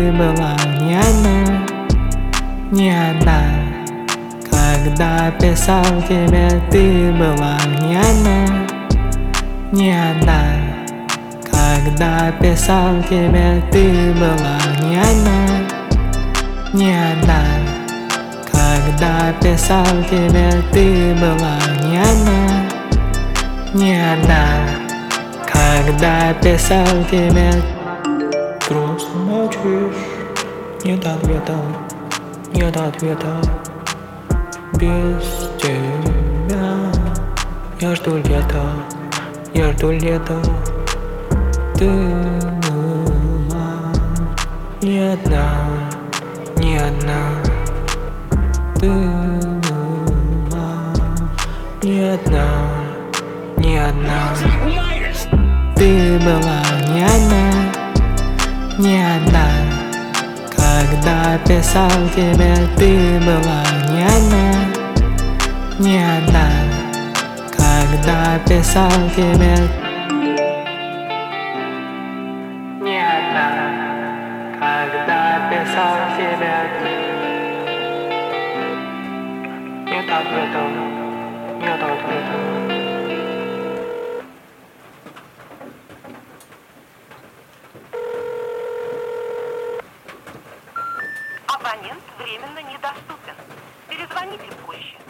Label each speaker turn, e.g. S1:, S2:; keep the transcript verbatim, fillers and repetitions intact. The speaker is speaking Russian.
S1: ты была не одна, не одна. Когда писал тебе, ты была не одна, не одна. Когда писал тебе, ты была не одна, не одна. Когда писал тебе, ты была не одна, не одна. Когда писал тебе, просто молчишь, нет ответа, нет ответа. Без тебя я жду лета, я жду лета. Ты была не одна, не одна. Ты была не одна, не одна. Ты была не одна, не одна. Когда писал тебе, ты была не одна, не одна. Когда писал тебе, не одна. Когда писал тебе, нет ответа, нет ответа.
S2: Абонент временно недоступен. Перезвоните позже.